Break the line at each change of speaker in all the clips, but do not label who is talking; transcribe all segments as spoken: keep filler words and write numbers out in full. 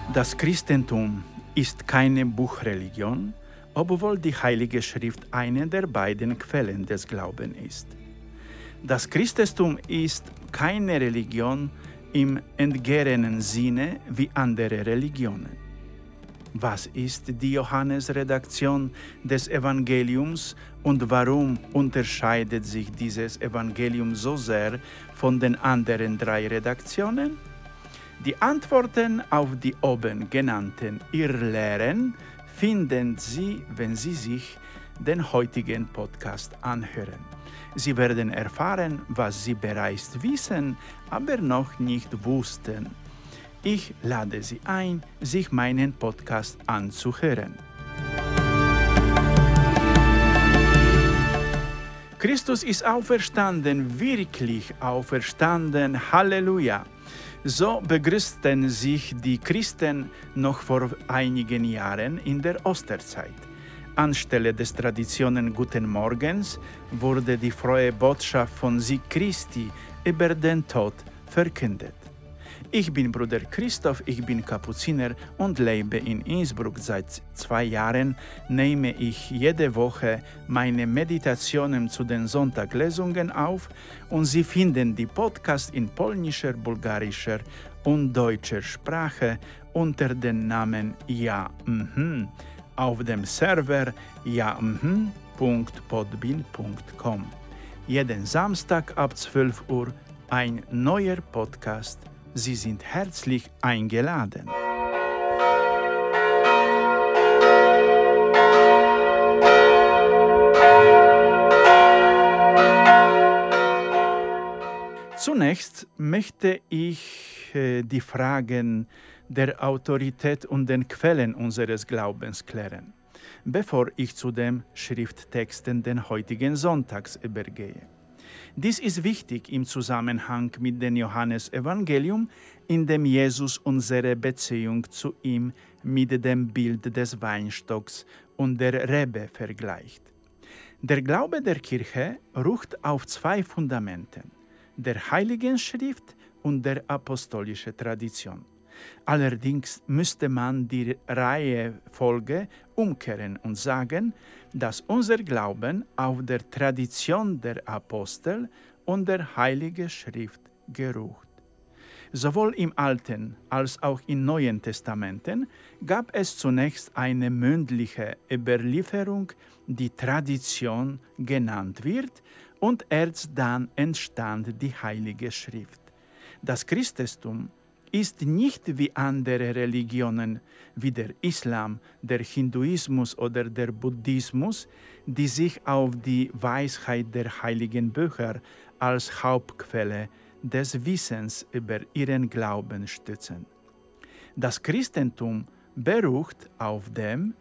Das Christentum ist keine Buchreligion, obwohl die Heilige Schrift eine der beiden Quellen des Glaubens ist. Das Christentum ist keine Religion im entgernen Sinne wie andere Religionen. Was ist die Johannes-Redaktion des Evangeliums und warum unterscheidet sich dieses Evangelium so sehr von den anderen drei Redaktionen? Die Antworten auf die oben genannten Irrlehren finden Sie, wenn Sie sich den heutigen Podcast anhören. Sie werden erfahren, was Sie bereits wissen, aber noch nicht wussten. Ich lade Sie ein, sich meinen Podcast anzuhören. Christus ist auferstanden, wirklich auferstanden, Halleluja! So begrüßten sich die Christen noch vor einigen Jahren in der Osterzeit. Anstelle des Traditionen Guten Morgens wurde die frohe Botschaft von Sieg Christi über den Tod verkündet. Ich bin Bruder Christoph, ich bin Kapuziner und lebe in Innsbruck. Seit zwei Jahren nehme ich jede Woche meine Meditationen zu den Sonntaglesungen auf und Sie finden die Podcasts in polnischer, bulgarischer und deutscher Sprache unter dem Namen Ja mhm auf dem Server ja mhm punkt podbean punkt com. Jeden Samstag ab zwölf Uhr ein neuer Podcast. Sie sind herzlich eingeladen. Zunächst möchte ich äh, die Fragen der Autorität und den Quellen unseres Glaubens klären, bevor ich zu den Schrifttexten den heutigen Sonntags übergehe. Dies ist wichtig im Zusammenhang mit dem Johannesevangelium, in dem Jesus unsere Beziehung zu ihm mit dem Bild des Weinstocks und der Rebe vergleicht. Der Glaube der Kirche ruht auf zwei Fundamenten, der Heiligen Schrift und der apostolischen Tradition. Allerdings müsste man die Reihenfolge umkehren und sagen, dass unser Glauben auf der Tradition der Apostel und der Heiligen Schrift geruht. Sowohl im Alten als auch im Neuen Testamenten gab es zunächst eine mündliche Überlieferung, die Tradition genannt wird, und erst dann entstand die Heilige Schrift. Das Christentum ist nicht wie andere Religionen wie der Islam, der Hinduismus oder der Buddhismus, die sich auf die Weisheit der heiligen Bücher als Hauptquelle des Wissens über ihren Glauben stützen. Das Christentum beruht auf dem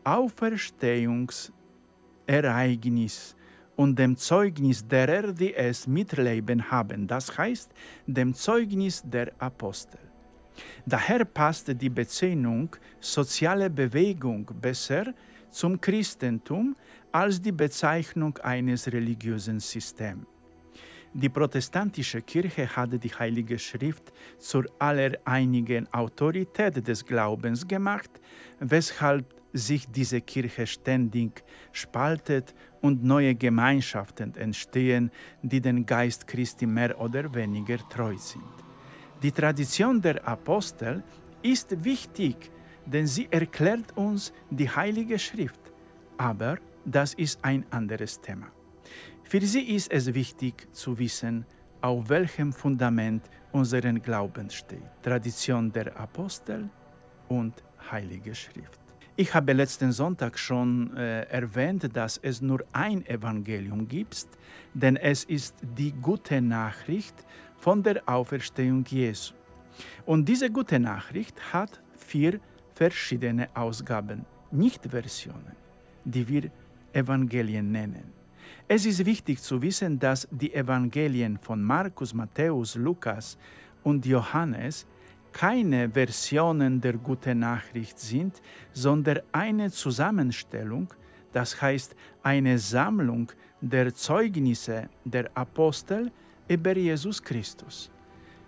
Auferstehungsereignis und dem Zeugnis derer, die es miterleben haben, das heißt, dem Zeugnis der Apostel. Daher passt die Bezeichnung soziale Bewegung besser zum Christentum als die Bezeichnung eines religiösen Systems. Die protestantische Kirche hatte die Heilige Schrift zur allereinigen Autorität des Glaubens gemacht, weshalb sich diese Kirche ständig spaltet und neue Gemeinschaften entstehen, die dem Geist Christi mehr oder weniger treu sind. Die Tradition der Apostel ist wichtig, denn sie erklärt uns die Heilige Schrift. Aber das ist ein anderes Thema. Für sie ist es wichtig zu wissen, auf welchem Fundament unseren Glauben steht. Tradition der Apostel und Heilige Schrift. Ich habe letzten Sonntag schon äh, erwähnt, dass es nur ein Evangelium gibt, denn es ist die gute Nachricht von der Auferstehung Jesu. Und diese gute Nachricht hat vier verschiedene Ausgaben, nicht Versionen, die wir Evangelien nennen. Es ist wichtig zu wissen, dass die Evangelien von Markus, Matthäus, Lukas und Johannes keine Versionen der guten Nachricht sind, sondern eine Zusammenstellung, das heißt eine Sammlung der Zeugnisse der Apostel über Jesus Christus.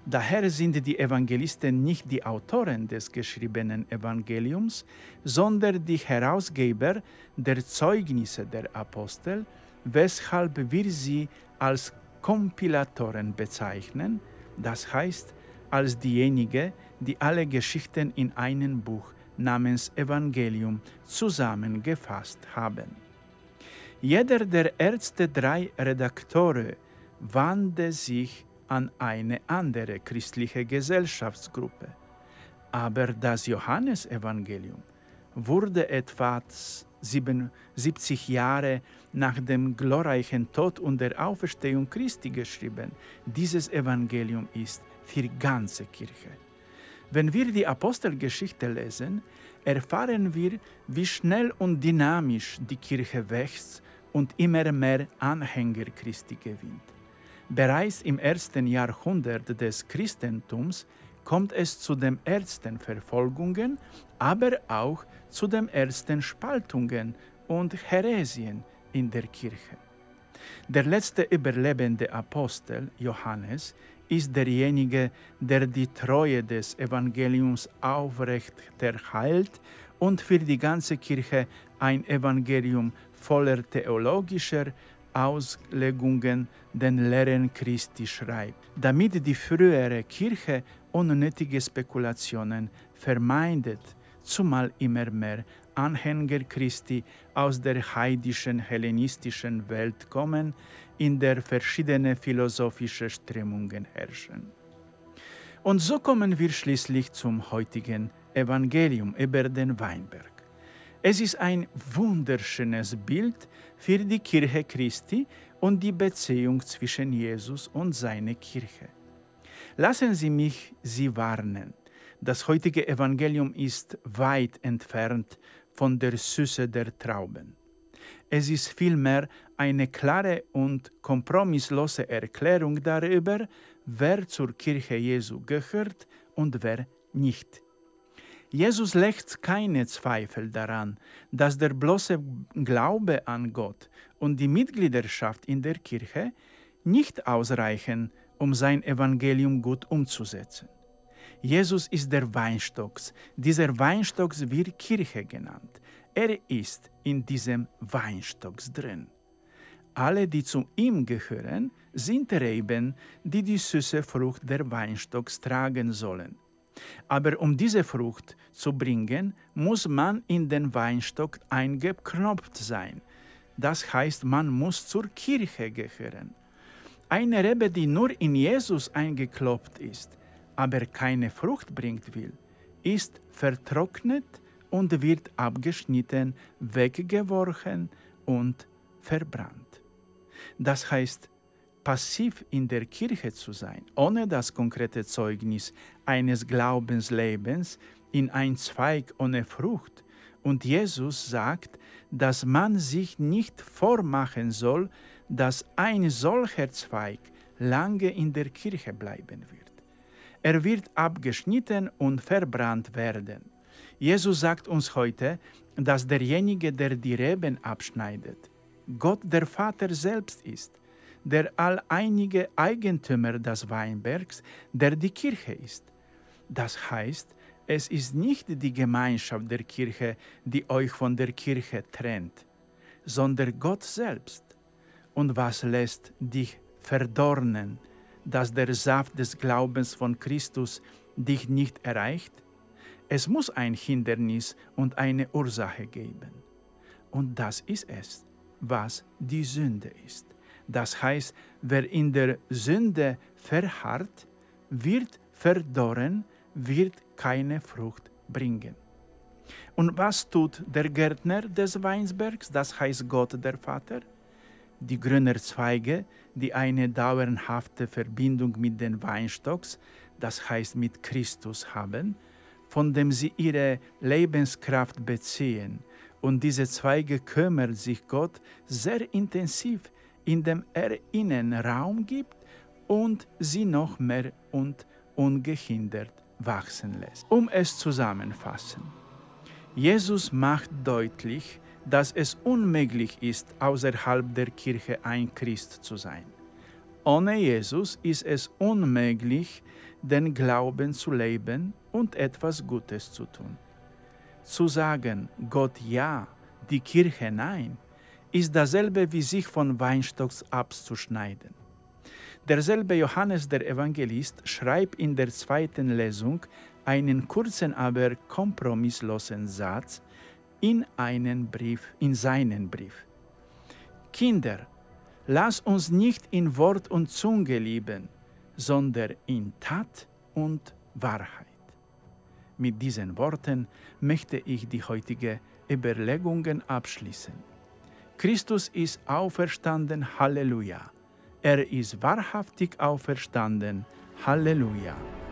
Daher sind die Evangelisten nicht die Autoren des geschriebenen Evangeliums, sondern die Herausgeber der Zeugnisse der Apostel, weshalb wir sie als Kompilatoren bezeichnen, das heißt als diejenigen, die alle Geschichten in einem Buch namens Evangelium zusammengefasst haben. Jeder der ersten drei Redakteure wandte sich an eine andere christliche Gesellschaftsgruppe. Aber das Johannesevangelium wurde etwa siebzig Jahre nach dem glorreichen Tod und der Auferstehung Christi geschrieben. Dieses Evangelium ist für die ganze Kirche. Wenn wir die Apostelgeschichte lesen, erfahren wir, wie schnell und dynamisch die Kirche wächst und immer mehr Anhänger Christi gewinnt. Bereits im ersten Jahrhundert des Christentums kommt es zu den ersten Verfolgungen, aber auch zu den ersten Spaltungen und Häresien in der Kirche. Der letzte überlebende Apostel, Johannes, ist derjenige, der die Treue des Evangeliums aufrechterhält und für die ganze Kirche ein Evangelium voller theologischer Auslegungen den Lehren Christi schreibt, damit die frühere Kirche unnötige Spekulationen vermeidet, zumal immer mehr Anhänger Christi aus der heidischen, hellenistischen Welt kommen, in der verschiedene philosophische Strömungen herrschen. Und so kommen wir schließlich zum heutigen Evangelium über den Weinberg. Es ist ein wunderschönes Bild für die Kirche Christi und die Beziehung zwischen Jesus und seiner Kirche. Lassen Sie mich Sie warnen. Das heutige Evangelium ist weit entfernt von der Süße der Trauben. Es ist vielmehr eine klare und kompromisslose Erklärung darüber, wer zur Kirche Jesu gehört und wer nicht. Jesus legt keine Zweifel daran, dass der bloße Glaube an Gott und die Mitgliedschaft in der Kirche nicht ausreichen, um sein Evangelium gut umzusetzen. Jesus ist der Weinstock. Dieser Weinstock wird Kirche genannt. Er ist in diesem Weinstock drin. Alle, die zu ihm gehören, sind Reben, die die süße Frucht der Weinstocks tragen sollen. Aber um diese Frucht zu bringen, muss man in den Weinstock eingeknopft sein. Das heißt, man muss zur Kirche gehören. Eine Rebe, die nur in Jesus eingeklopft ist, aber keine Frucht bringt will, ist vertrocknet und wird abgeschnitten, weggeworfen und verbrannt. Das heißt, passiv in der Kirche zu sein, ohne das konkrete Zeugnis eines Glaubenslebens in ein Zweig ohne Frucht. Und Jesus sagt, dass man sich nicht vormachen soll, dass ein solcher Zweig lange in der Kirche bleiben wird. Er wird abgeschnitten und verbrannt werden. Jesus sagt uns heute, dass derjenige, der die Reben abschneidet, Gott der Vater selbst ist, der alleinige Eigentümer des Weinbergs, der die Kirche ist. Das heißt, es ist nicht die Gemeinschaft der Kirche, die euch von der Kirche trennt, sondern Gott selbst. Und was lässt dich verdorren, dass der Saft des Glaubens von Christus dich nicht erreicht? Es muss ein Hindernis und eine Ursache geben. Und das ist es, was die Sünde ist. Das heißt, wer in der Sünde verharrt, wird verdorren, wird keine Frucht bringen. Und was tut der Gärtner des Weinbergs, das heißt Gott der Vater? Die grünen Zweige, die eine dauerhafte Verbindung mit den Weinstocks, das heißt mit Christus haben, von dem sie ihre Lebenskraft beziehen. Und diese Zweige kümmert sich Gott sehr intensiv, indem er ihnen Raum gibt und sie noch mehr und ungehindert wachsen lässt. Um es zusammenzufassen: Jesus macht deutlich, dass es unmöglich ist, außerhalb der Kirche ein Christ zu sein. Ohne Jesus ist es unmöglich, den Glauben zu leben und etwas Gutes zu tun. Zu sagen, Gott ja, die Kirche nein, ist dasselbe wie sich von Weinstocks abzuschneiden. Derselbe Johannes der Evangelist schreibt in der zweiten Lesung einen kurzen, aber kompromisslosen Satz in einen Brief, in seinen Brief. Kinder, lass uns nicht in Wort und Zunge lieben, sondern in Tat und Wahrheit. Mit diesen Worten möchte ich die heutige Überlegungen abschließen. Christus ist auferstanden, Halleluja. Er ist wahrhaftig auferstanden, Halleluja.